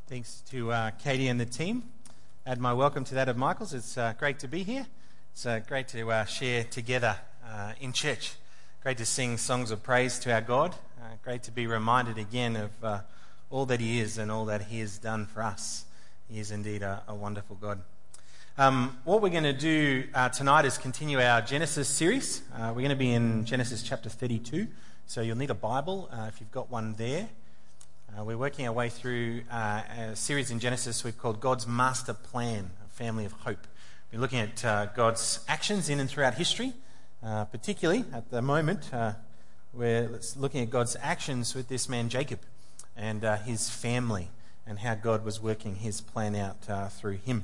Thanks to Katie and the team. Add my welcome to that of Michael's. It's great to be here. It's great to share together in church. Great to sing songs of praise to our God. Great to be reminded again of all that He is and all that He has done for us. He is indeed a wonderful God. What we're going to do tonight is continue our Genesis series. We're going to be in Genesis chapter 32, so you'll need a Bible if you've got one there. We're working our way through a series in Genesis we've called God's Master Plan, a Family of Hope. We're looking at God's actions in and throughout history, particularly at the moment. We're looking at God's actions with this man Jacob and his family and how God was working His plan out through him.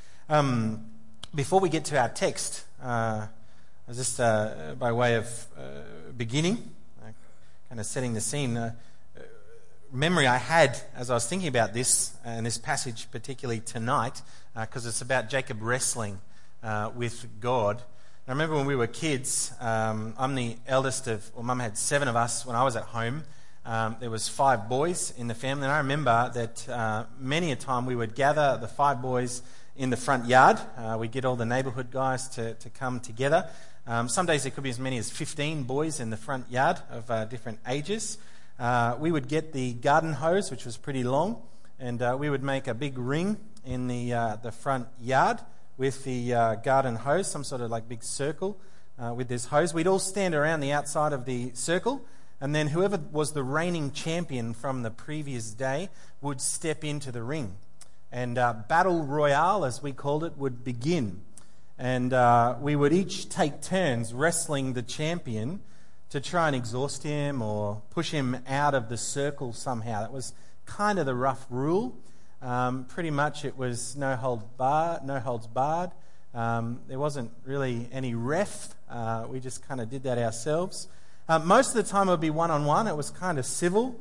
Before we get to our text, just by way of beginning, kind of setting the scene, memory I had as I was thinking about this and this passage particularly tonight, because it's about Jacob wrestling with God. I remember when we were kids, I'm the eldest of, well, Mum had 7 of us when I was at home. There was 5 boys in the family, and I remember that many a time we would gather the 5 boys in the front yard. We'd get all the neighbourhood guys to come together. Some days there could be as many as 15 boys in the front yard of different ages. We would get the garden hose, which was pretty long, and we would make a big ring in the front yard with the garden hose, some sort of like big circle with this hose. We'd all stand around the outside of the circle, and then whoever was the reigning champion from the previous day would step into the ring. And Battle Royale, as we called it, would begin. And we would each take turns wrestling the champion to try and exhaust him or push him out of the circle somehow. That was kind of the rough rule. Pretty much it was no holds barred. There wasn't really any ref. We just kind of did that ourselves. Most of the time it would be one-on-one. It was kind of civil.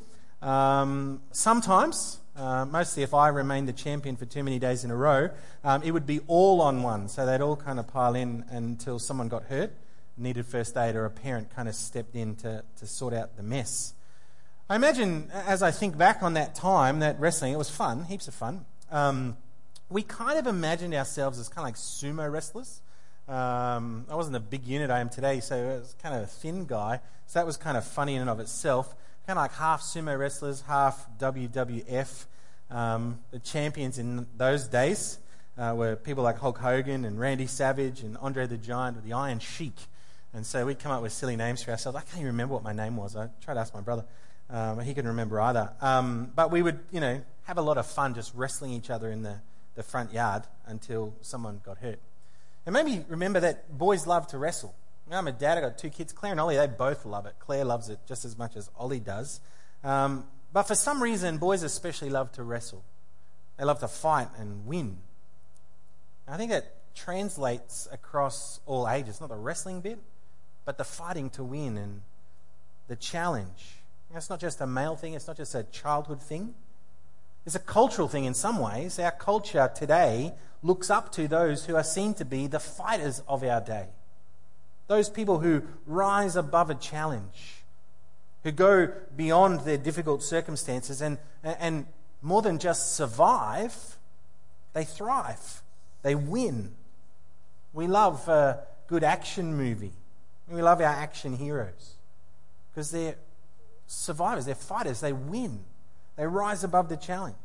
Sometimes, mostly if I remained the champion for too many days in a row, it would be all on one. So they'd all kind of pile in until someone got hurt, needed first aid, or a parent kind of stepped in to sort out the mess. I imagine, as I think back on that time, that wrestling, it was fun, heaps of fun. We kind of imagined ourselves as kind of like sumo wrestlers. I wasn't a big unit I am today, so I was kind of a thin guy, so that was kind of funny in and of itself. Kind of like half sumo wrestlers, half WWF. The champions in those days were people like Hulk Hogan and Randy Savage and Andre the Giant, or the Iron Sheik. And so we'd come up with silly names for ourselves. I can't even remember what my name was. I tried to ask my brother. He couldn't remember either. But we would, have a lot of fun just wrestling each other in the front yard until someone got hurt. And maybe remember that boys love to wrestle. I'm a dad. I've got 2 kids, Claire and Ollie. They both love it. Claire loves it just as much as Ollie does. But for some reason, boys especially love to wrestle. They love to fight and win. And I think that translates across all ages. Not the wrestling bit, but the fighting to win and the challenge. It's not just a male thing. It's not just a childhood thing. It's a cultural thing in some ways. Our culture today looks up to those who are seen to be the fighters of our day. Those people who rise above a challenge, who go beyond their difficult circumstances and more than just survive, they thrive. They win. We love a good action movie. We love our action heroes because they're survivors, they're fighters, they win. They rise above the challenge.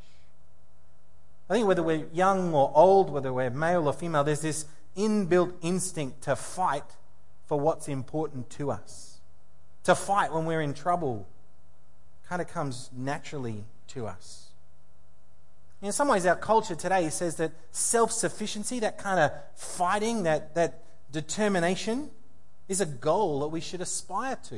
I think whether we're young or old, whether we're male or female, there's this inbuilt instinct to fight for what's important to us. To fight when we're in trouble kind of comes naturally to us. In some ways, our culture today says that self-sufficiency, that kind of fighting, that determination, is a goal that we should aspire to.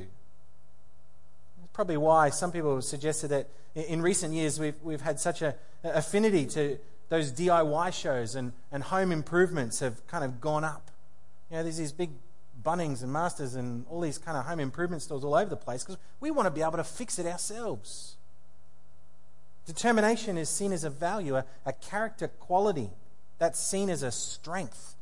That's probably why some people have suggested that in recent years we've had such an affinity to those DIY shows and home improvements have kind of gone up. There's these big Bunnings and Masters and all these kind of home improvement stores all over the place because we want to be able to fix it ourselves. Determination is seen as a value, a character quality that's seen as a strength.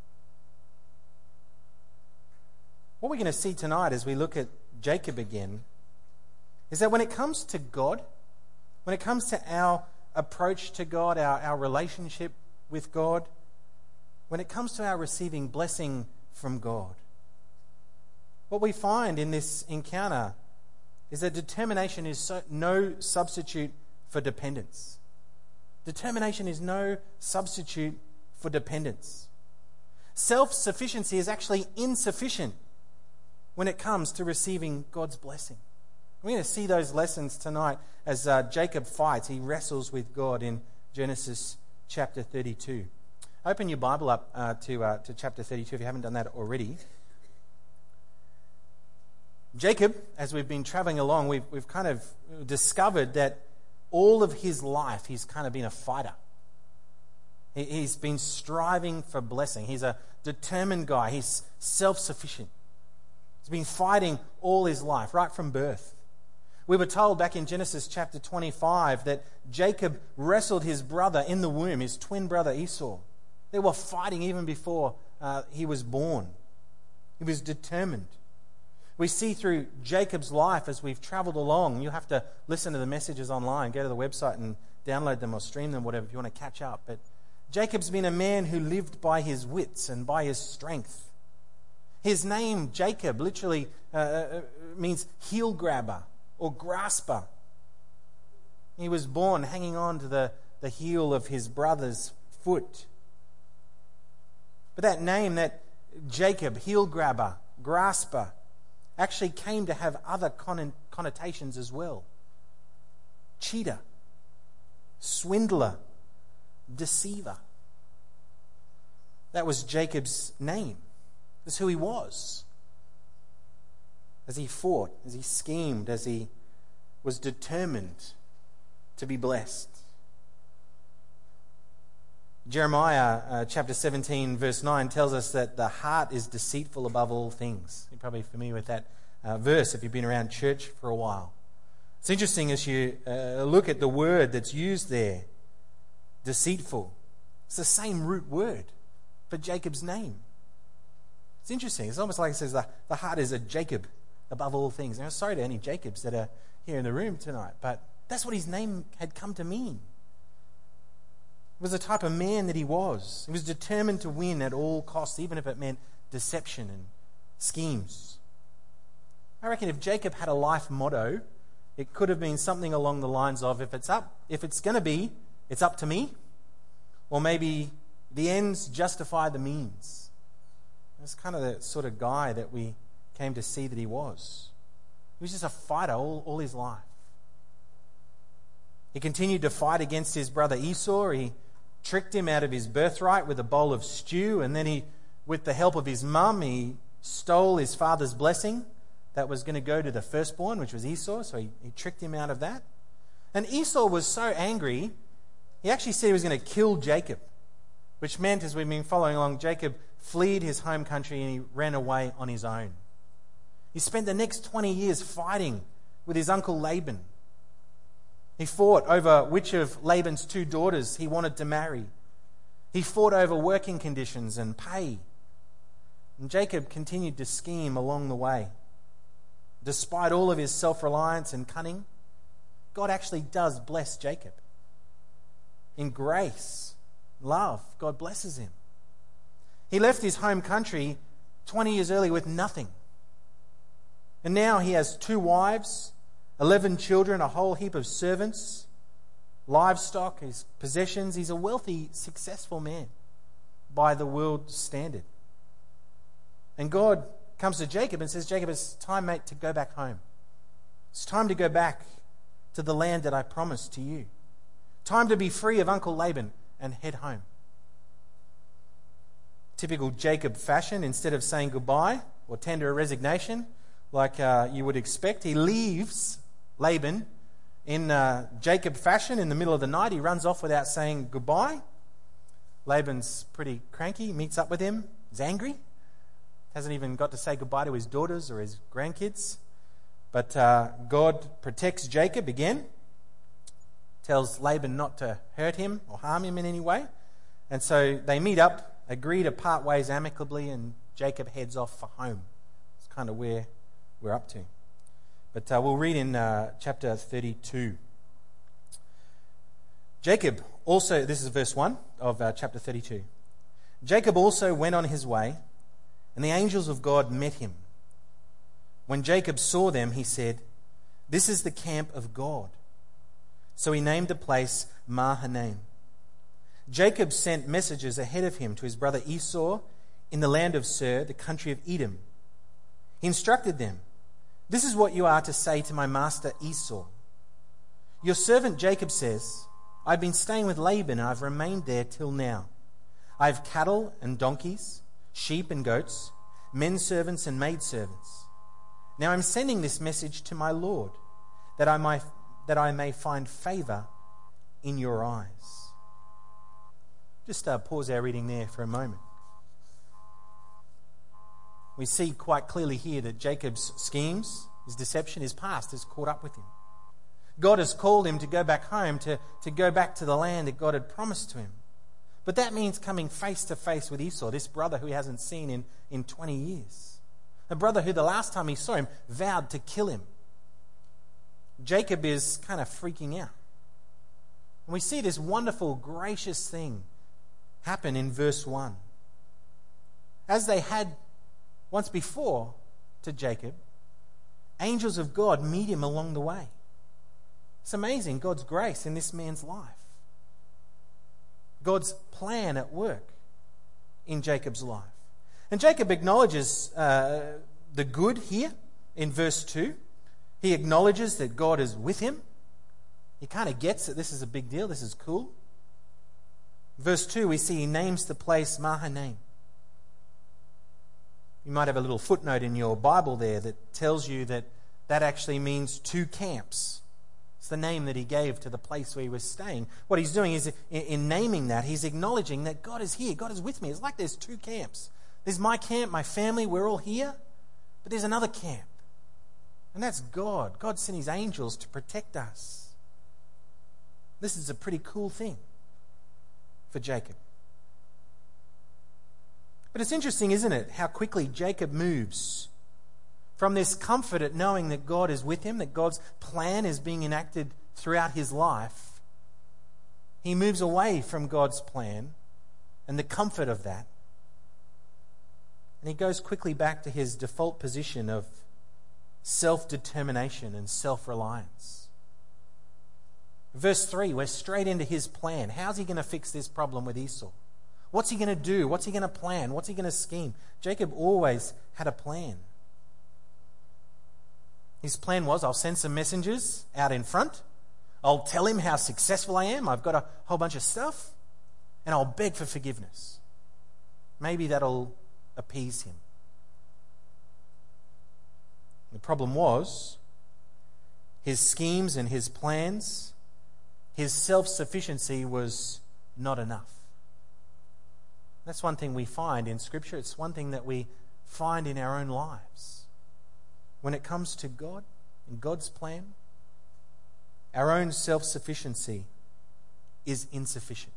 What we're going to see tonight as we look at Jacob again is that when it comes to God, when it comes to our approach to God, our relationship with God, when it comes to our receiving blessing from God, what we find in this encounter is that determination is no substitute for dependence. Determination is no substitute for dependence. Self-sufficiency is actually insufficient when it comes to receiving God's blessing. We're going to see those lessons tonight as Jacob fights. He wrestles with God in Genesis chapter 32. Open your Bible up to chapter 32 if you haven't done that already. Jacob, as we've been traveling along, we've kind of discovered that all of his life he's kind of been a fighter. He's been striving for blessing. He's a determined guy. He's self-sufficient. He's been fighting all his life, right from birth. We were told back in Genesis chapter 25 that Jacob wrestled his brother in the womb, his twin brother Esau. They were fighting even before he was born. He was determined. We see through Jacob's life as we've traveled along. You have to listen to the messages online. Go to the website and download them or stream them, whatever, if you want to catch up. But Jacob's been a man who lived by his wits and by his strength. His name, Jacob, literally means heel grabber or grasper. He was born hanging on to the heel of his brother's foot. But that name, that Jacob, heel grabber, grasper, actually came to have other connotations as well. Cheater, swindler, deceiver. That was Jacob's name. That's who he was. As he fought, as he schemed, as he was determined to be blessed. Jeremiah chapter 17 verse 9 tells us that the heart is deceitful above all things. You're probably familiar with that verse if you've been around church for a while. It's interesting as you look at the word that's used there, deceitful. It's the same root word for Jacob's name. It's interesting. It's almost like it says the heart is a Jacob above all things. And I'm sorry to any Jacobs that are here in the room tonight, but that's what his name had come to mean. It was the type of man that he was. He was determined to win at all costs, even if it meant deception and schemes. I reckon if Jacob had a life motto, it could have been something along the lines of, if it's going to be, it's up to me. Or maybe the ends justify the means. That's kind of the sort of guy that we came to see that he was. He was just a fighter all his life. He continued to fight against his brother Esau. He tricked him out of his birthright with a bowl of stew, and then with the help of his mum, he stole his father's blessing that was going to go to the firstborn, which was Esau, so he tricked him out of that. And Esau was so angry, he actually said he was going to kill Jacob, which meant, as we've been following along, Jacob fled his home country and he ran away on his own. He spent the next 20 years fighting with his uncle Laban. He fought over which of Laban's 2 daughters he wanted to marry. He fought over working conditions and pay. And Jacob continued to scheme along the way. Despite all of his self-reliance and cunning, God actually does bless Jacob. In grace, love, God blesses him. He left his home country 20 years earlier with nothing. And now he has 2 wives, 11 children, a whole heap of servants, livestock, his possessions. He's a wealthy, successful man by the world's standard. And God comes to Jacob and says, Jacob, it's time, mate, to go back home. It's time to go back to the land that I promised to you. Time to be free of Uncle Laban and head home. Typical Jacob fashion, instead of saying goodbye or tender a resignation like you would expect, he leaves Laban in Jacob fashion in the middle of the night. He runs off without saying goodbye. Laban's pretty cranky, meets up with him, is angry, hasn't even got to say goodbye to his daughters or his grandkids. But God protects Jacob again, tells Laban not to hurt him or harm him in any way. And so they meet up, agree to part ways amicably, and Jacob heads off for home. It's kind of where we're up to. But we'll read in chapter 32. Jacob also, this is verse 1 of chapter 32. Jacob also went on his way, and the angels of God met him. When Jacob saw them, he said, "This is the camp of God." So he named the place Mahanaim. Jacob sent messengers ahead of him to his brother Esau in the land of Seir, the country of Edom. He instructed them, "This is what you are to say to my master Esau. Your servant Jacob says, I've been staying with Laban and I've remained there till now. I have cattle and donkeys, sheep and goats, men servants and maid servants. Now I'm sending this message to my Lord, that I may find favor in your eyes." Just pause our reading there for a moment. We see quite clearly here that Jacob's schemes, his deception, his past has caught up with him. God has called him to go back home, to go back to the land that God had promised to him. But that means coming face to face with Esau, this brother who he hasn't seen in 20 years. A brother who the last time he saw him vowed to kill him. Jacob is kind of freaking out. And we see this wonderful, gracious thing happen in verse 1. As they had once before to Jacob, angels of God meet him along the way. It's amazing, God's grace in this man's life. God's plan at work in Jacob's life. And Jacob acknowledges the good here in verse 2. He acknowledges that God is with him. He kind of gets that this is a big deal, this is cool. Verse 2, we see he names the place Mahanaim. You might have a little footnote in your Bible there that tells you that actually means 2 camps. It's the name that he gave to the place where he was staying. What he's doing is, in naming that, he's acknowledging that God is here, God is with me. It's like there's 2 camps. There's my camp, my family, we're all here. But there's another camp. And that's God. God sent his angels to protect us. This is a pretty cool thing for Jacob. But it's interesting, isn't it, how quickly Jacob moves from this comfort at knowing that God is with him, that God's plan is being enacted throughout his life. He moves away from God's plan and the comfort of that. And he goes quickly back to his default position of self-determination and self-reliance. Verse 3, we're straight into his plan. How's he going to fix this problem with Esau? What's he going to do? What's he going to plan? What's he going to scheme? Jacob always had a plan. His plan was, I'll send some messengers out in front. I'll tell him how successful I am. I've got a whole bunch of stuff. And I'll beg for forgiveness. Maybe that'll appease him. The problem was, his schemes and his plans, his self-sufficiency was not enough. That's one thing we find in Scripture. It's one thing that we find in our own lives. When it comes to God and God's plan, our own self-sufficiency is insufficient.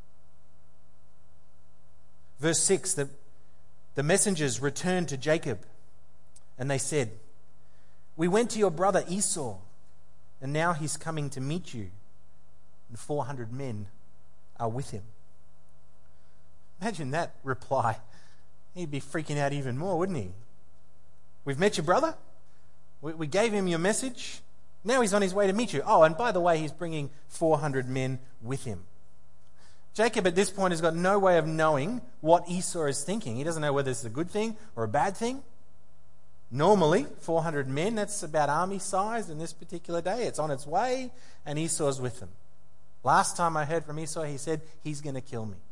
Verse 6, the messengers returned to Jacob and they said, "We went to your brother Esau, and now he's coming to meet you, and 400 men are with him." Imagine that reply. He'd be freaking out even more, wouldn't he? "We've met your brother. We gave him your message. Now he's on his way to meet you. Oh, and by the way, he's bringing 400 men with him." Jacob at this point has got no way of knowing what Esau is thinking. He doesn't know whether it's a good thing or a bad thing. Normally, 400 men, that's about army size in this particular day. It's on its way, and Esau's with them. Last time I heard from Esau, he said, he's going to kill me.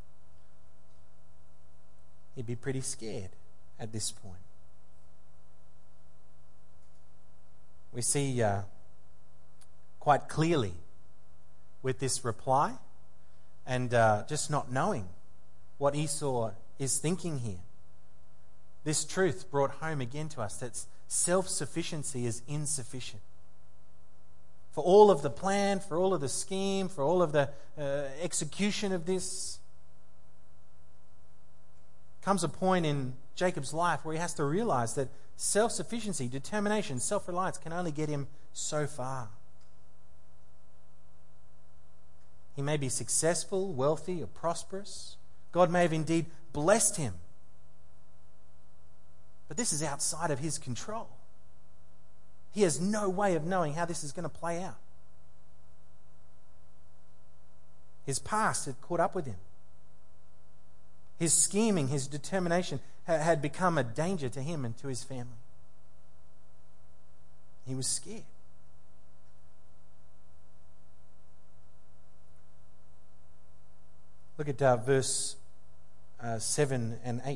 He'd be pretty scared at this point. We see quite clearly with this reply and just not knowing what Esau is thinking here. This truth brought home again to us that self-sufficiency is insufficient. For all of the plan, for all of the scheme, for all of the execution of this, comes a point in Jacob's life where he has to realize that self-sufficiency, determination, self-reliance can only get him so far. He may be successful, wealthy, or prosperous. God may have indeed blessed him. But this is outside of his control. He has no way of knowing how this is going to play out. His past had caught up with him. His scheming, his determination had become a danger to him and to his family. He was scared. Look at verse 7 and 8.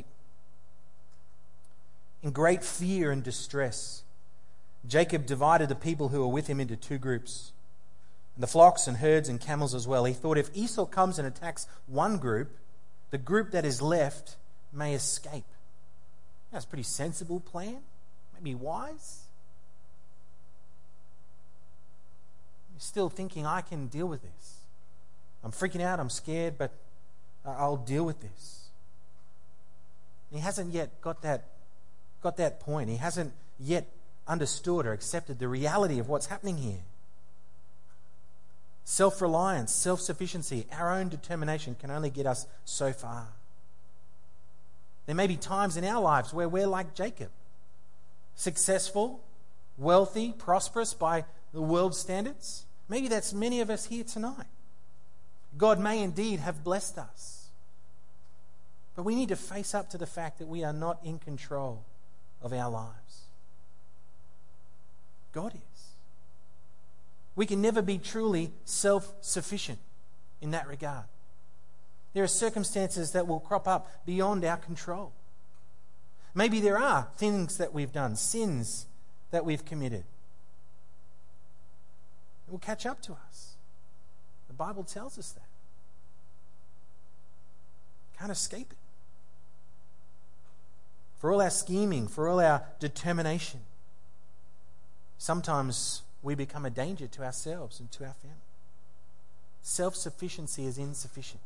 In great fear and distress, Jacob divided the people who were with him into two groups, and the flocks and herds and camels as well. He thought, if Esau comes and attacks one group, the group that is left may escape. That's a pretty sensible plan. Maybe wise. You're still thinking, I can deal with this. I'm freaking out, I'm scared, but I'll deal with this. He hasn't yet got that point. He hasn't yet understood or accepted the reality of what's happening here. Self-reliance, self-sufficiency, our own determination can only get us so far. There may be times in our lives where we're like Jacob, successful, wealthy, prosperous by the world's standards. Maybe that's many of us here tonight. God may indeed have blessed us. But we need to face up to the fact that we are not in control of our lives. God is. We can never be truly self-sufficient in that regard. There are circumstances that will crop up beyond our control. Maybe there are things that we've done, sins that we've committed. It will catch up to us. The Bible tells us that. Can't escape it. For all our scheming, for all our determination, sometimes we become a danger to ourselves and to our family. Self-sufficiency is insufficient.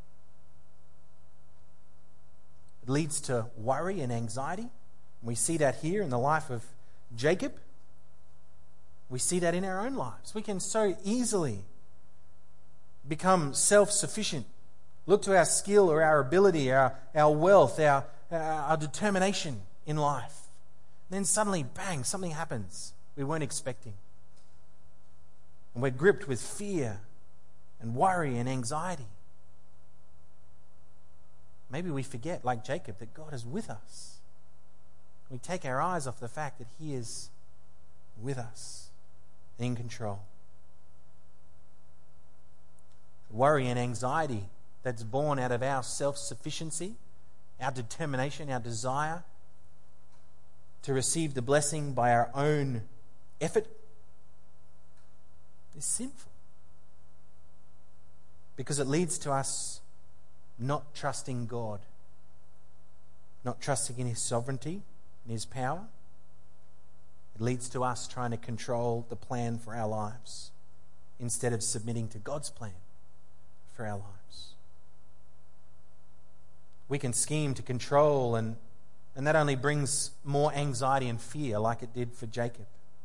It leads to worry and anxiety. We see that here in the life of Jacob. We see that in our own lives. We can so easily become self-sufficient. Look to our skill or our ability, our wealth, our determination in life. Then suddenly, bang, something happens we weren't expecting. And we're gripped with fear and worry and anxiety. Maybe we forget, like Jacob, that God is with us. We take our eyes off the fact that He is with us, in control. Worry and anxiety that's born out of our self-sufficiency, our determination, our desire to receive the blessing by our own effort is sinful. Because it leads to us not trusting God, not trusting in His sovereignty and His power. It leads to us trying to control the plan for our lives instead of submitting to God's plan for our lives. We can scheme to control, and that only brings more anxiety and fear, like it did for Jacob.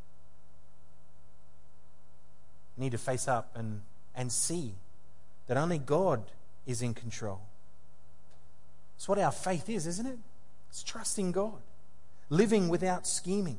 We need to face up and see that only God is in control. It's what our faith is, isn't it? It's trusting God, living without scheming.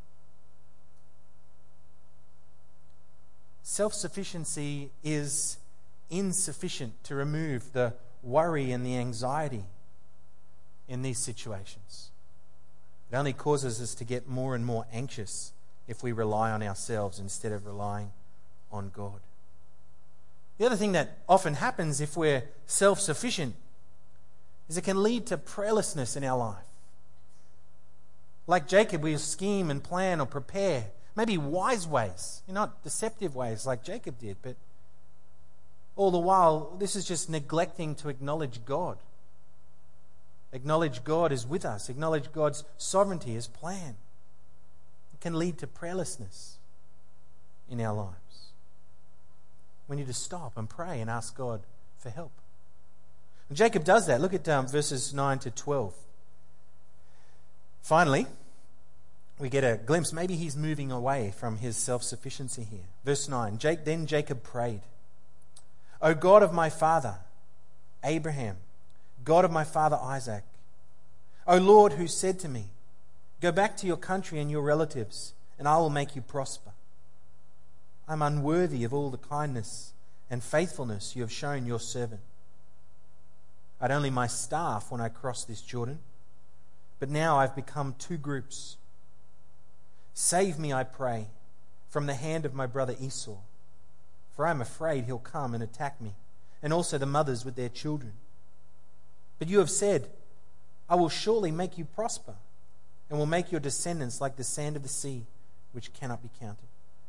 Self-sufficiency is insufficient to remove the worry and the anxiety in these situations. It only causes us to get more and more anxious if we rely on ourselves instead of relying on God. The other thing that often happens if we're self-sufficient is it can lead to prayerlessness in our life. Like Jacob, we scheme and plan or prepare, maybe wise ways, not deceptive ways like Jacob did, but all the while, this is just neglecting to acknowledge God. Acknowledge God is with us. Acknowledge God's sovereignty, His plan. It can lead to prayerlessness in our lives. We need to stop and pray and ask God for help. And Jacob does that. Look at verses 9 to 12. Finally, we get a glimpse. Maybe he's moving away from his self-sufficiency here. Verse 9, Then Jacob prayed, O God of my father Abraham, God of my father Isaac, O Lord, who said to me, go back to your country and your relatives, and I will make you prosper. I am unworthy of all the kindness and faithfulness you have shown your servant. I had only my staff when I crossed this Jordan, but now I've become two groups. Save me, I pray, from the hand of my brother Esau, for I am afraid he'll come and attack me, and also the mothers with their children. But you have said, I will surely make you prosper, and will make your descendants like the sand of the sea, which cannot be counted.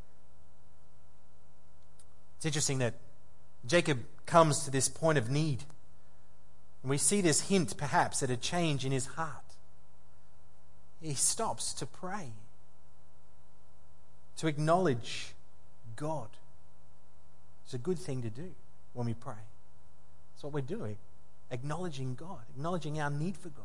It's interesting that Jacob comes to this point of need. And we see this hint, perhaps, at a change in his heart. He stops to pray, to acknowledge God. It's a good thing to do when we pray. That's what we're doing, acknowledging God, acknowledging our need for God.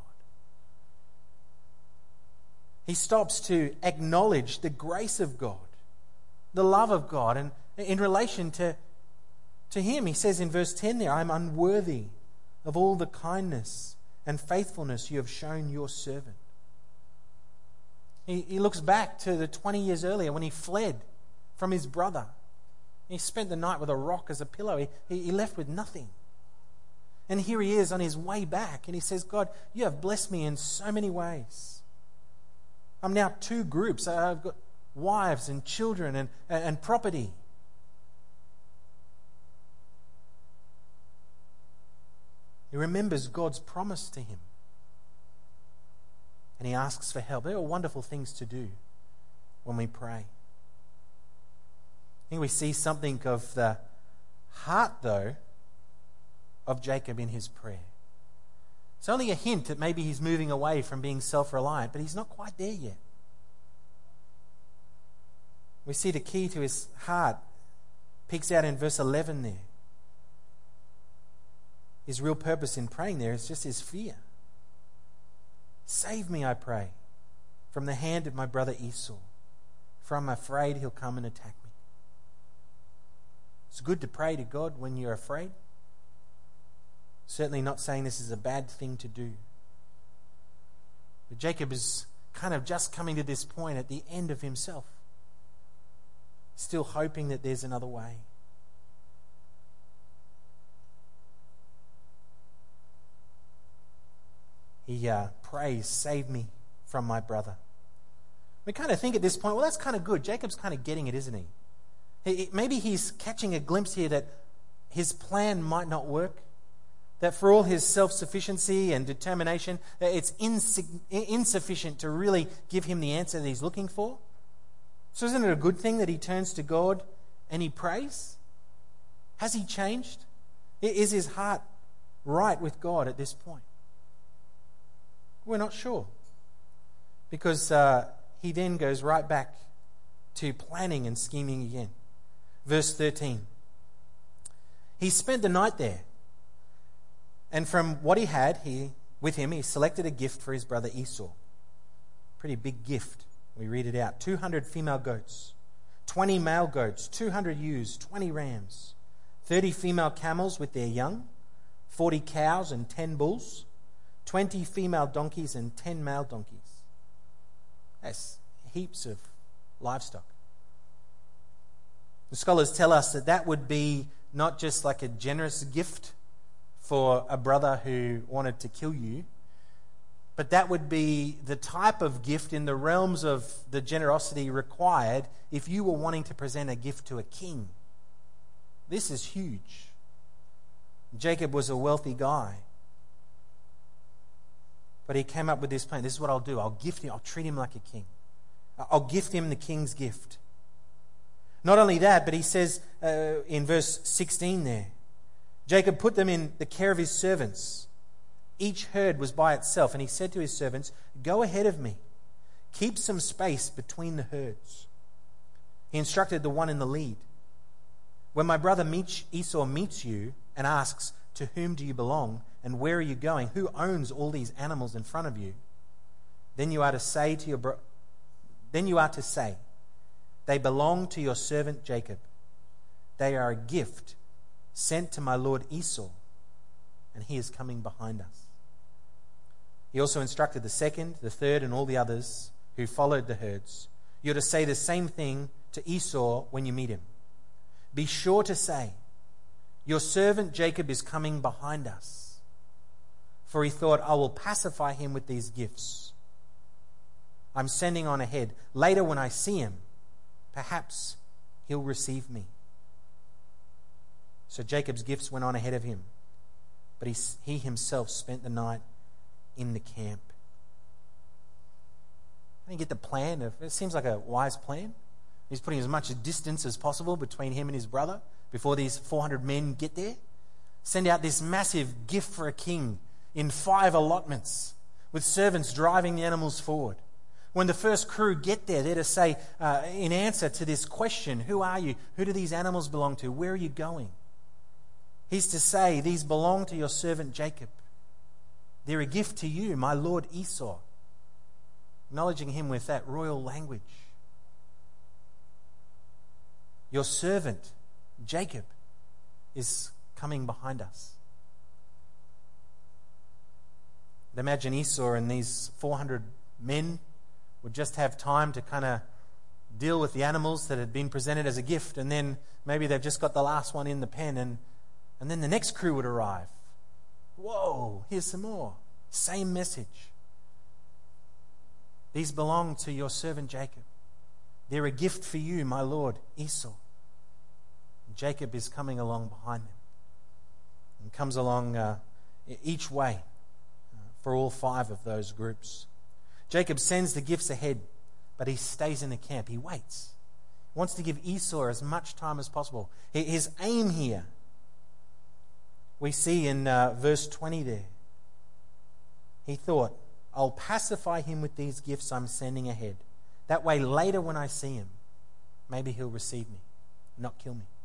He stops to acknowledge the grace of God, the love of God, and in relation to him, he says in verse 10 there, I am unworthy of all the kindness and faithfulness you have shown your servant. He looks back to the 20 years earlier when he fled from his brother. He spent the night with a rock as a pillow. He left with nothing. And here he is on his way back, and he says, God, you have blessed me in so many ways. I'm now two groups. I've got wives and children and property. He remembers God's promise to him. And he asks for help. They are wonderful things to do when we pray. I think we see something of the heart, though, of Jacob in his prayer. It's only a hint that maybe he's moving away from being self-reliant, but he's not quite there yet. We see the key to his heart peeks out in verse 11 there. His real purpose in praying there is just his fear. Save me, I pray, from the hand of my brother Esau, for I'm afraid he'll come and attack me. It's good to pray to God when you're afraid. Certainly not saying this is a bad thing to do. But Jacob is kind of just coming to this point at the end of himself, still hoping that there's another way. He prays, save me from my brother. We kind of think at this point, well, that's kind of good. Jacob's kind of getting it, isn't he? Maybe he's catching a glimpse here that his plan might not work, that for all his self-sufficiency and determination, that it's insufficient to really give him the answer that he's looking for. So isn't it a good thing that he turns to God and he prays? Has he changed? Is his heart right with God at this point? We're not sure. Because he then goes right back to planning and scheming again. Verse 13. He spent the night there. And from what he had with him, he selected a gift for his brother Esau. Pretty big gift. We read it out. 200 female goats, 20 male goats, 200 ewes, 20 rams, 30 female camels with their young, 40 cows and 10 bulls, 20 female donkeys and 10 male donkeys. That's heaps of livestock. The scholars tell us that would be not just like a generous gift for a brother who wanted to kill you, but that would be the type of gift in the realms of the generosity required if you were wanting to present a gift to a king. This is huge. Jacob was a wealthy guy. But he came up with this plan. This is what I'll do. I'll gift him. I'll treat him like a king. I'll gift him the king's gift. Not only that, but he says in verse 16 there, Jacob put them in the care of his servants. Each herd was by itself, and he said to his servants, go ahead of me. Keep some space between the herds. He instructed the one in the lead. When my brother Esau meets you and asks, to whom do you belong, and where are you going? Who owns all these animals in front of you? Then you are to say they belong to your servant Jacob. They are a gift sent to my lord Esau, and he is coming behind us." He also instructed the second, the third, and all the others who followed the herds, "You're to say the same thing to Esau when you meet him. Be sure to say, 'Your servant Jacob is coming behind us.' For he thought, 'I will pacify him with these gifts. I'm sending on ahead. Later when I see him, perhaps he'll receive me.' So Jacob's gifts went on ahead of him, but he himself spent the night in the camp." I think you get the plan. It seems like a wise plan. He's putting as much distance as possible between him and his brother before these 400 men get there. Send out this massive gift for a king in 5 allotments with servants driving the animals forward. When the first crew get there, they're to say, in answer to this question, "Who are you? Who do these animals belong to? Where are you going?" He's to say, "These belong to your servant Jacob. They're a gift to you, my lord Esau." Acknowledging him with that royal language. Your servant Jacob is coming behind us. Imagine Esau and these 400 men would just have time to kind of deal with the animals that had been presented as a gift, and then maybe they've just got the last one in the pen, and then the next crew would arrive. Whoa, here's some more. Same message. "These belong to your servant Jacob. They're a gift for you, my lord Esau." And Jacob is coming along behind them and comes along each way for all 5 of those groups. Jacob sends the gifts ahead, but he stays in the camp. He waits. He wants to give Esau as much time as possible. His aim here, we see in verse 20 there. He thought, "I'll pacify him with these gifts I'm sending ahead. That way later when I see him, maybe he'll receive me, not kill me."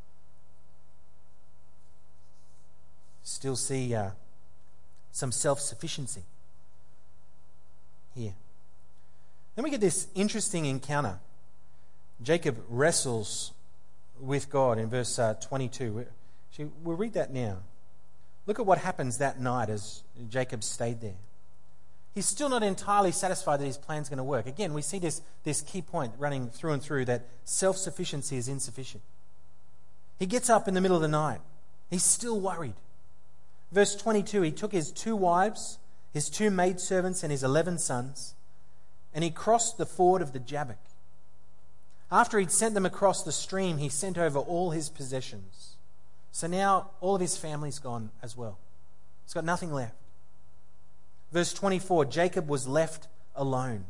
Still see some self-sufficiency here. Then we get this interesting encounter. Jacob wrestles with God in verse 22. We'll read that now. Look at what happens that night as Jacob stayed there. He's still not entirely satisfied that his plan's going to work. Again, we see this key point running through and through, that self-sufficiency is insufficient. He gets up in the middle of the night. He's still worried. Verse 22, he took his 2 wives, his 2 maidservants, and his 11 sons, and he crossed the ford of the Jabbok. After he'd sent them across the stream, he sent over all his possessions. So now all of his family's gone as well. He's got nothing left. Verse 24, Jacob was left alone.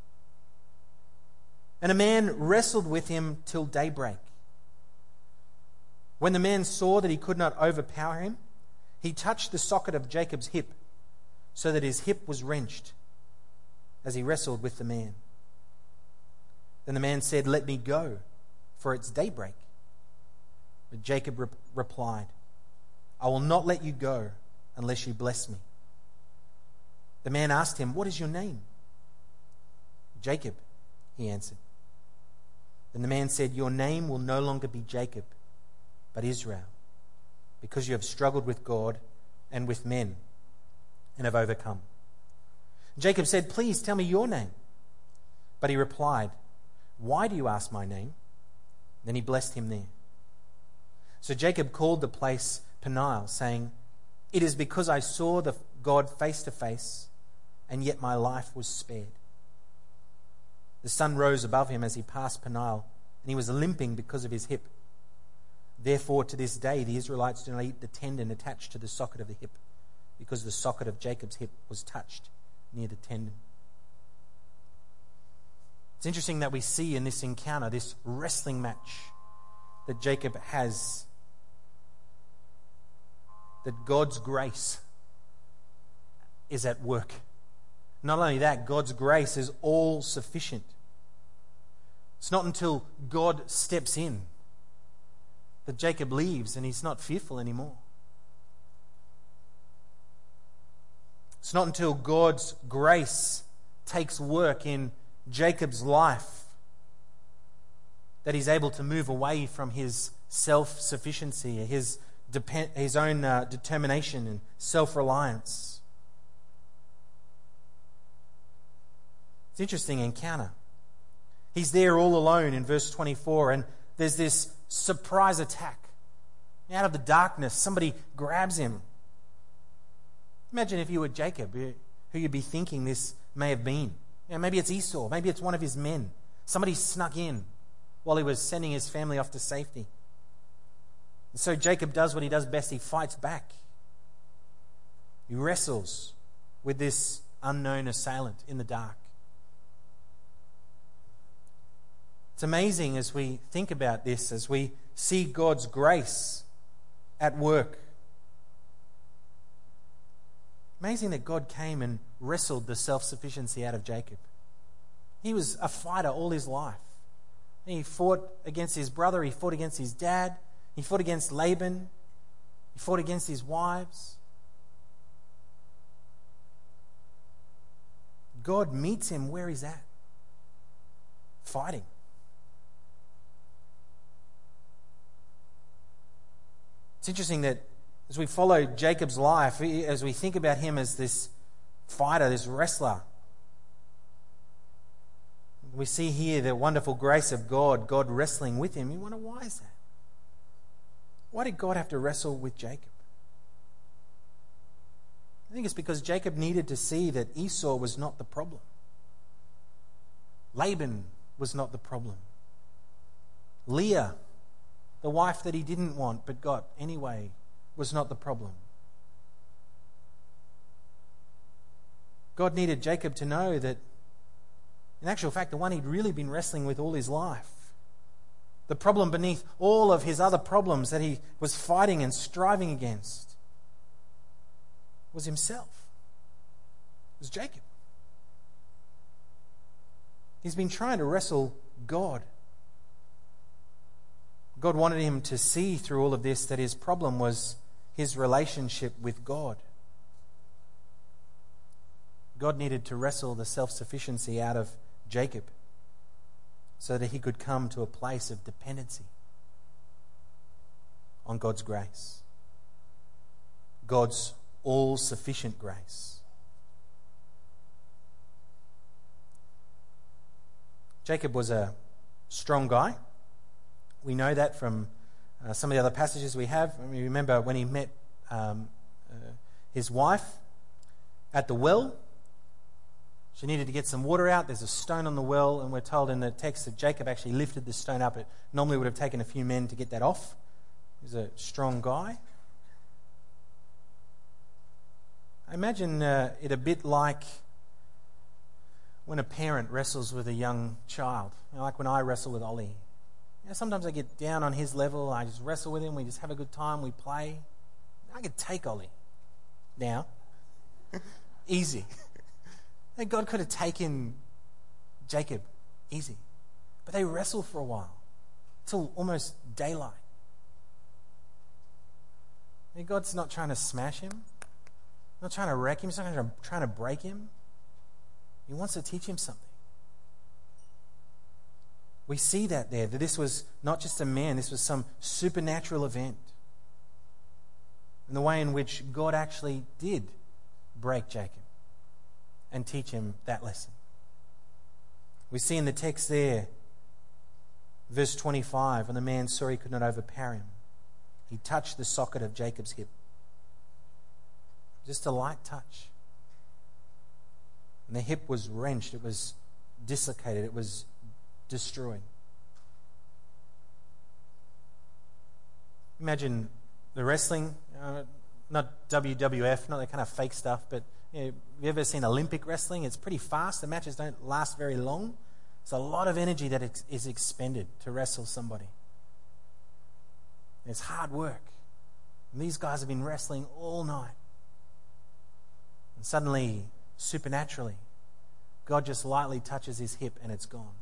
And a man wrestled with him till daybreak. When the man saw that he could not overpower him, he touched the socket of Jacob's hip, so that his hip was wrenched as he wrestled with the man. Then the man said, "Let me go, for it's daybreak." But Jacob replied, "I will not let you go unless you bless me." The man asked him, "What is your name?" "Jacob," he answered. Then the man said, "Your name will no longer be Jacob, but Israel, because you have struggled with God and with men and have overcome." Jacob said, "Please tell me your name." But he replied, "Why do you ask my name?" Then he blessed him there. So Jacob called the place Peniel, saying, "It is because I saw the God face to face, and yet my life was spared." The sun rose above him as he passed Peniel, and he was limping because of his hip. Therefore, to this day, the Israelites do not eat the tendon attached to the socket of the hip, because the socket of Jacob's hip was touched near the tendon. It's interesting that we see in this encounter, this wrestling match that Jacob has, that God's grace is at work. Not only that, God's grace is all sufficient. It's not until God steps in that Jacob leaves and he's not fearful anymore. It's not until God's grace takes work in Jacob's life that he's able to move away from his self-sufficiency, his determination and self-reliance. It's an interesting encounter. He's there all alone in verse 24, and there's this surprise attack. Out of the darkness, somebody grabs him. Imagine if you were Jacob, who you'd be thinking this may have been. Maybe it's Esau, maybe it's one of his men. Somebody snuck in while he was sending his family off to safety. And so Jacob does what he does best. He fights back. He wrestles with this unknown assailant in the dark. It's amazing as we think about this, as we see God's grace at work. Amazing that God came and wrestled the self-sufficiency out of Jacob. He was a fighter all his life. He fought against his brother, he fought against his dad, he fought against Laban, he fought against his wives. God meets him where he's at, fighting. It's interesting that as we follow Jacob's life, as we think about him as this fighter, this wrestler, we see here the wonderful grace of God, God wrestling with him. You wonder, why is that? Why did God have to wrestle with Jacob? I think it's because Jacob needed to see that Esau was not the problem. Laban was not the problem. Leah, the wife that he didn't want but got anyway, was not the problem. God needed Jacob to know that, in actual fact, the one he'd really been wrestling with all his life, the problem beneath all of his other problems that he was fighting and striving against, was himself. It was Jacob. He's been trying to wrestle God. God wanted him to see through all of this that his problem was his relationship with God. God needed to wrestle the self-sufficiency out of Jacob so that he could come to a place of dependency on God's grace. God's all-sufficient grace. Jacob was a strong guy. We know that from some of the other passages we have. I mean, remember when he met his wife at the well. She needed to get some water out. There's a stone on the well, and we're told in the text that Jacob actually lifted the stone up. It normally would have taken a few men to get that off. He was a strong guy. I imagine it a bit like when a parent wrestles with a young child. Like when I wrestle with Ollie. Sometimes I get down on his level. I just wrestle with him. We just have a good time. We play. I could take Ollie now. Easy. God could have taken Jacob easy. But they wrestle for a while. Till almost daylight. And God's not trying to smash him. Not trying to wreck him. He's not trying to break him. He wants to teach him something. We see that there, that this was not just a man, this was some supernatural event. And the way in which God actually did break Jacob and teach him that lesson. We see in the text there, verse 25, when the man saw he could not overpower him, he touched the socket of Jacob's hip. Just a light touch. And the hip was wrenched, it was dislocated, it was destroyed. Imagine the wrestling, not WWF, not that kind of fake stuff, but have you ever seen Olympic wrestling? It's pretty fast. The matches don't last very long. It's a lot of energy that is expended to wrestle somebody. And it's hard work. And these guys have been wrestling all night. And suddenly, supernaturally, God just lightly touches his hip and it's gone.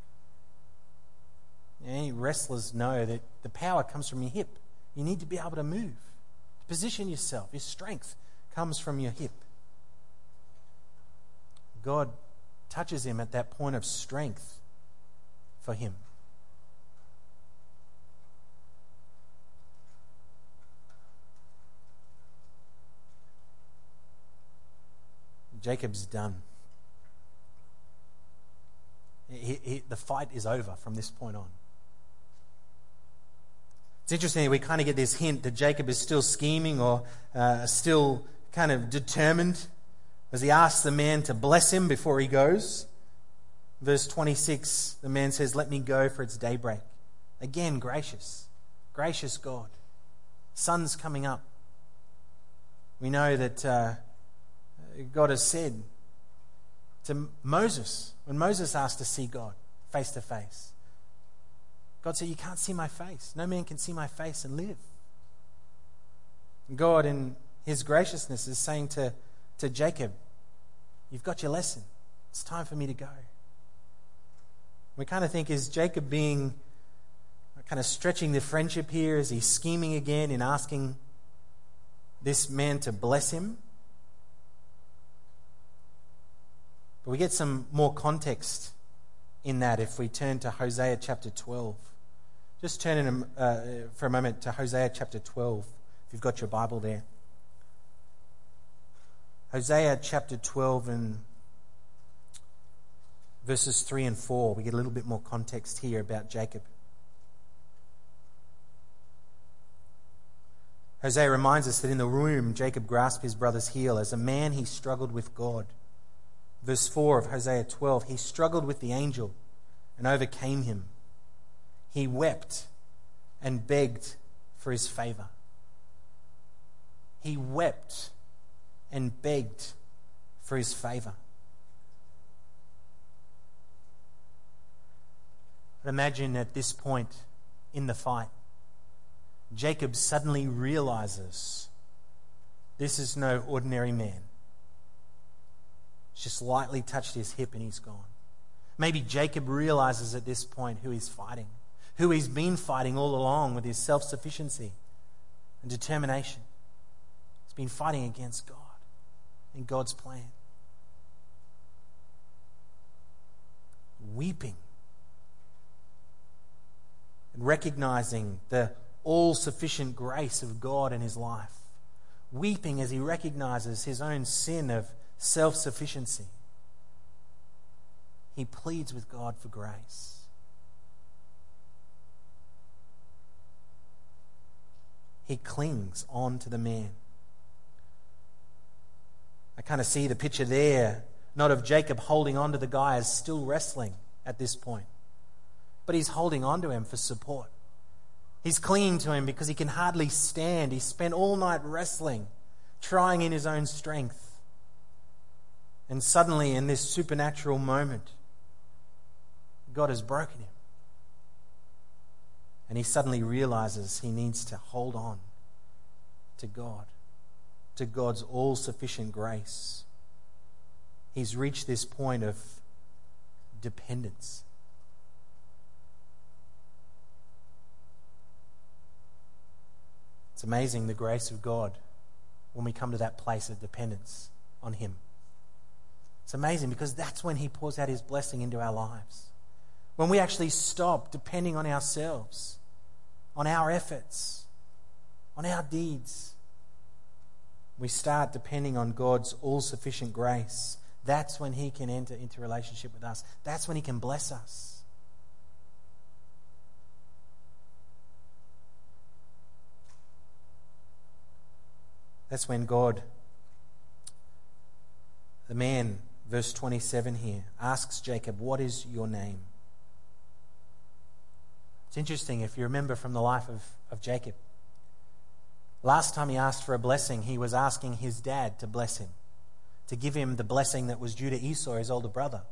Any wrestlers know that the power comes from your hip. You need to be able to move, to position yourself. Your strength comes from your hip. God touches him at that point of strength for him. Jacob's done. The fight is over from this point on. It's interesting, we kind of get this hint that Jacob is still scheming or still kind of determined as he asks the man to bless him before he goes. Verse 26, the man says, "Let me go, for it's daybreak." Again, gracious God. Sun's coming up. We know that God has said to Moses, when Moses asked to see God face to face, God said, "You can't see my face. No man can see my face and live." And God, in his graciousness, is saying to Jacob, "You've got your lesson. It's time for me to go." We kind of think, is Jacob being kind of stretching the friendship here? Is he scheming again in asking this man to bless him? But we get some more context in that if we turn to Hosea chapter 12. Just turn in for a moment to Hosea chapter 12, if you've got your Bible there. Hosea chapter 12 and verses 3 and 4. We get a little bit more context here about Jacob. Hosea reminds us that in the womb, Jacob grasped his brother's heel. As a man, he struggled with God. Verse 4 of Hosea 12, he struggled with the angel and overcame him. He wept and begged for his favor. He wept and begged for his favor. But imagine at this point in the fight, Jacob suddenly realizes this is no ordinary man. Just lightly touched his hip and he's gone. Maybe Jacob realizes at this point who he's fighting, who he's been fighting all along with his self-sufficiency and determination. He's been fighting against God and God's plan. Weeping and recognizing the all-sufficient grace of God in his life. Weeping as he recognizes his own sin of self-sufficiency. He pleads with God for grace. He clings on to the man. I kind of see the picture there, not of Jacob holding on to the guy as still wrestling at this point, but he's holding on to him for support. He's clinging to him because he can hardly stand. He spent all night wrestling, trying in his own strength. And suddenly, in this supernatural moment, God has broken him. And he suddenly realizes he needs to hold on to God, to God's all-sufficient grace. He's reached this point of dependence. It's amazing the grace of God when we come to that place of dependence on Him. It's amazing because that's when He pours out His blessing into our lives. When we actually stop depending on ourselves, on our efforts, on our deeds. We start depending on God's all-sufficient grace. That's when He can enter into relationship with us. That's when He can bless us. That's when God, the man, verse 27 here, asks Jacob, "What is your name?" It's interesting if you remember from the life of Jacob. Last time he asked for a blessing, he was asking his dad to bless him, to give him the blessing that was due to Esau, his older brother.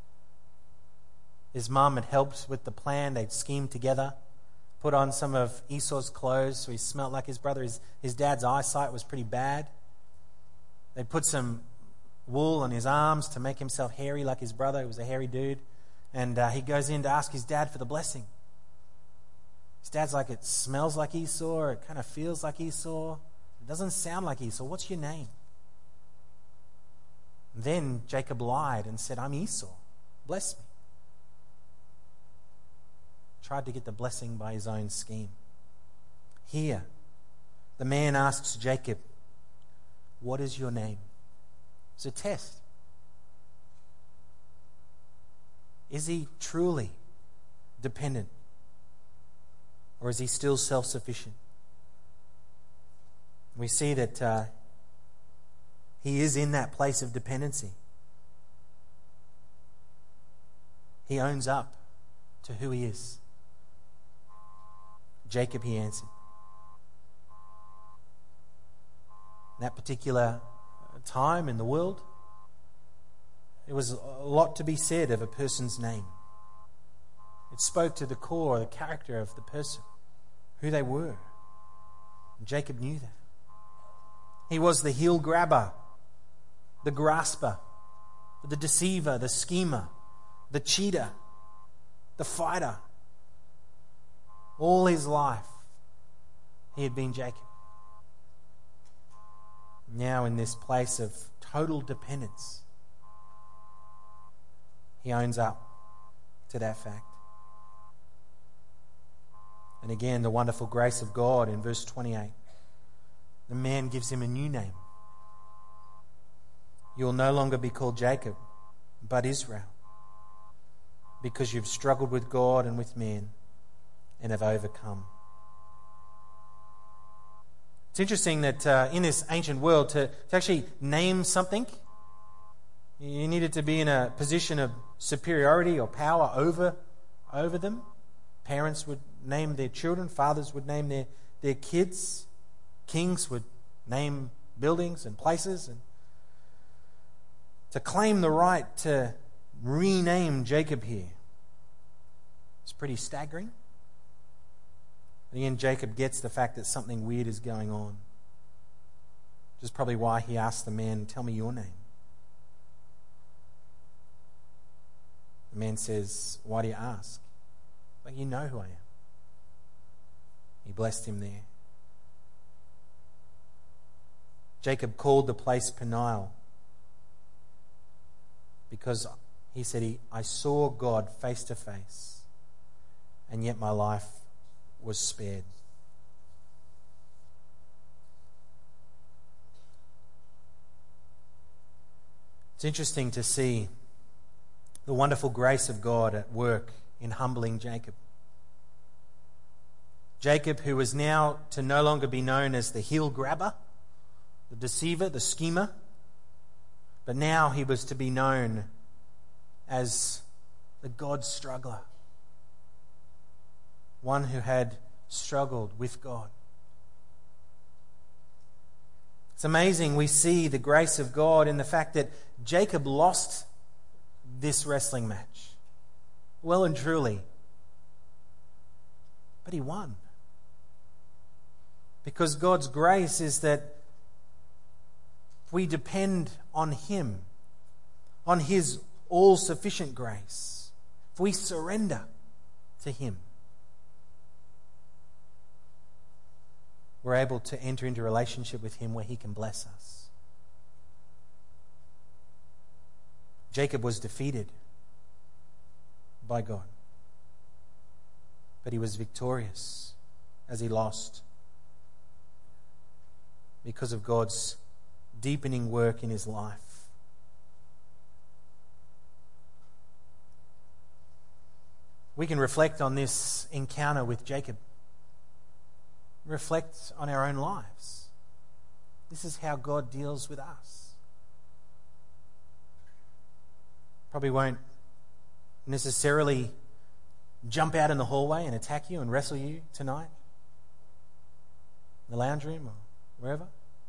His mum had helped with the plan. They'd schemed together, put on some of Esau's clothes so he smelt like his brother. His dad's eyesight was pretty bad. They'd put some wool on his arms to make himself hairy like his brother. He was a hairy dude. And he goes in to ask his dad for the blessing. His dad's like, "It smells like Esau, it kind of feels like Esau. It doesn't sound like Esau. What's your name?" And then Jacob lied and said, "I'm Esau. Bless me." Tried to get the blessing by his own scheme. Here, the man asks Jacob, "What is your name?" It's a test. Is he truly dependent? Or is he still self-sufficient? We see that he is in that place of dependency. He owns up to who he is. Jacob, he answered. In that particular time in the world, there was a lot to be said of a person's name. It spoke to the core, the character of the person, who they were. And Jacob knew that. He was the heel grabber, the grasper, the deceiver, the schemer, the cheater, the fighter. All his life, he had been Jacob. Now in this place of total dependence, he owns up to that fact. And again, the wonderful grace of God in verse 28. The man gives him a new name. You will no longer be called Jacob, but Israel, because you've struggled with God and with men and have overcome. It's interesting that in this ancient world, to actually name something, you needed to be in a position of superiority or power over them. Parents would name their children, fathers would name their kids, kings would name buildings and places. And to claim the right to rename Jacob here is pretty staggering. And again, Jacob gets the fact that something weird is going on, which is probably why he asked the man, tell me your name. The man says, why do you ask? Like, you know who I am. He blessed him there. Jacob called the place Peniel because he said, I saw God face to face, and yet my life was spared. It's interesting to see the wonderful grace of God at work in humbling Jacob. Jacob, who was now to no longer be known as the heel grabber, the deceiver, the schemer, but now he was to be known as the God struggler, one who had struggled with God. It's amazing we see the grace of God in the fact that Jacob lost this wrestling match, well and truly, but he won. Because God's grace is that if we depend on Him, on His all-sufficient grace, if we surrender to Him, we're able to enter into a relationship with Him where He can bless us. Jacob was defeated by God, but he was victorious as he lost because of God's deepening work in his life. We can reflect on this encounter with Jacob. Reflect on our own lives. This is how God deals with us. Probably won't necessarily jump out in the hallway and attack you and wrestle you tonight, in the lounge room or wherever.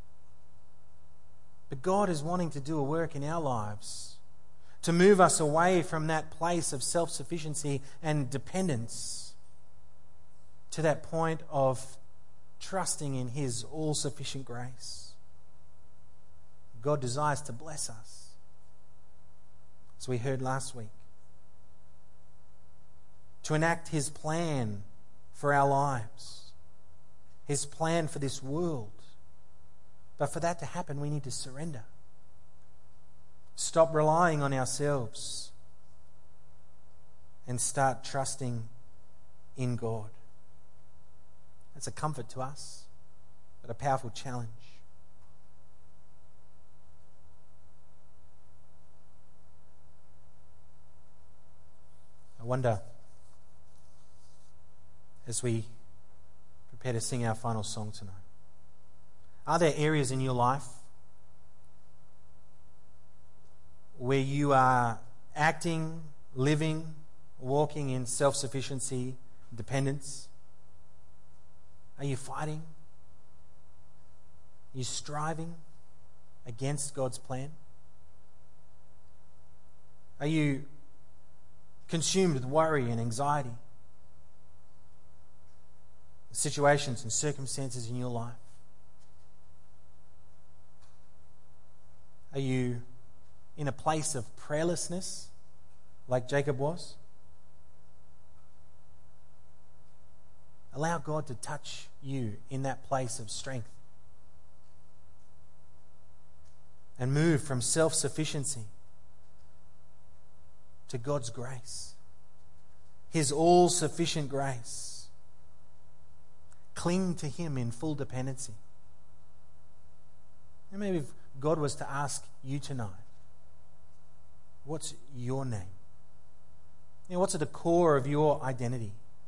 But God is wanting to do a work in our lives to move us away from that place of self-sufficiency and dependence to that point of trusting in His all-sufficient grace. God desires to bless us, as we heard last week, to enact His plan for our lives, His plan for this world. But for that to happen, we need to surrender. Stop relying on ourselves and start trusting in God. That's a comfort to us, but a powerful challenge. wonder, as we prepare to sing our final song tonight, are there areas in your life where you are acting, living, walking in self-sufficiency, dependence? Are you fighting? Are you striving against God's plan? Are you consumed with worry and anxiety? Situations and circumstances in your life? Are you in a place of prayerlessness like Jacob was? Allow God to touch you in that place of strength and move from self-sufficiency to God's grace, His all-sufficient grace. Cling to Him in full dependency. And maybe if God was to ask you tonight, what's your name? What's at the core of your identity?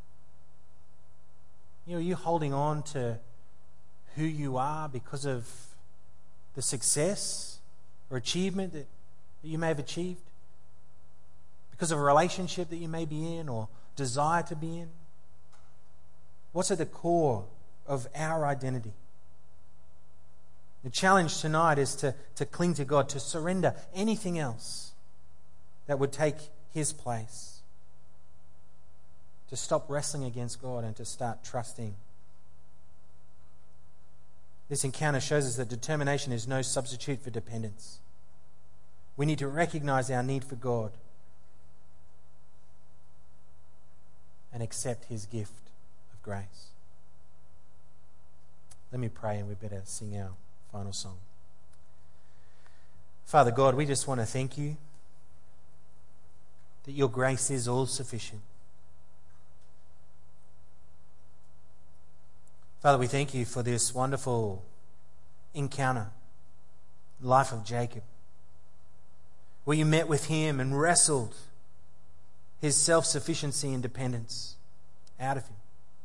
Are you holding on to who you are because of the success or achievement that you may have achieved? Because of a relationship that you may be in or desire to be in? What's at the core of our identity? The challenge tonight is to cling to God, to surrender anything else that would take His place, to stop wrestling against God and to start trusting. This encounter shows us that determination is no substitute for dependence. We need to recognize our need for God and accept His gift of grace. Let me pray and we better sing our final song. Father God, we just want to thank You that Your grace is all sufficient. Father, we thank You for this wonderful encounter, life of Jacob, where You met with him and wrestled his self-sufficiency and dependence out of him.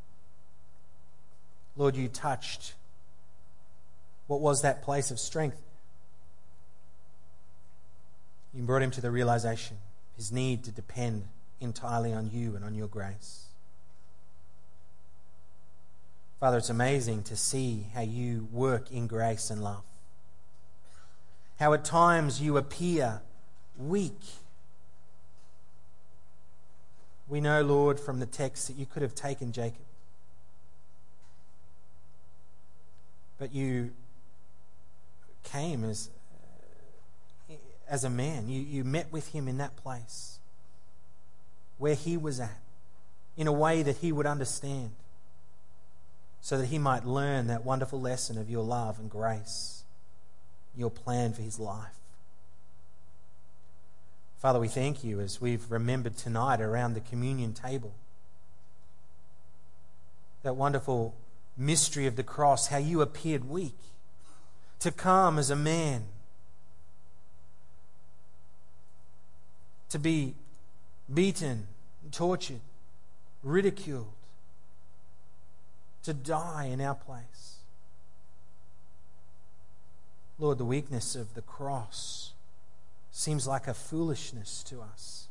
Lord, You touched what was that place of strength. You brought him to the realization of his need to depend entirely on You and on Your grace. Father, it's amazing to see how You work in grace and love. How at times You appear weak. We know, Lord, from the text that You could have taken Jacob. But You came as a man. You met with him in that place where he was at, in a way that he would understand, so that he might learn that wonderful lesson of Your love and grace, Your plan for his life. Father, we thank You as we've remembered tonight around the communion table, that wonderful mystery of the cross, how You appeared weak, to come as a man, to be beaten, tortured, ridiculed, to die in our place. Lord, the weakness of the cross seems like a foolishness to us.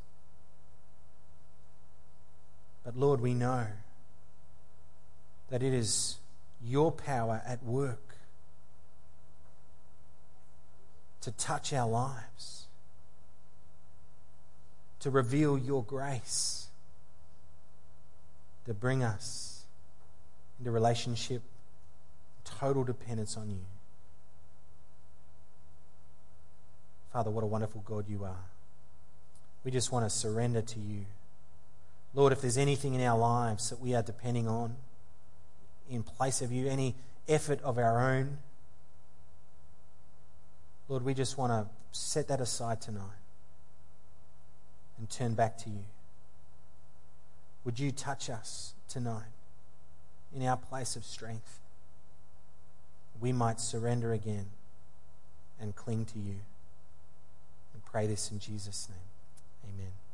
But Lord, we know that it is Your power at work to touch our lives, to reveal Your grace, to bring us into relationship, total dependence on You. Father, what a wonderful God You are. We just want to surrender to You. Lord, if there's anything in our lives that we are depending on in place of You, any effort of our own, Lord, we just want to set that aside tonight and turn back to You. Would You touch us tonight in our place of strength? We might surrender again and cling to You. And pray this in Jesus' name. Amen.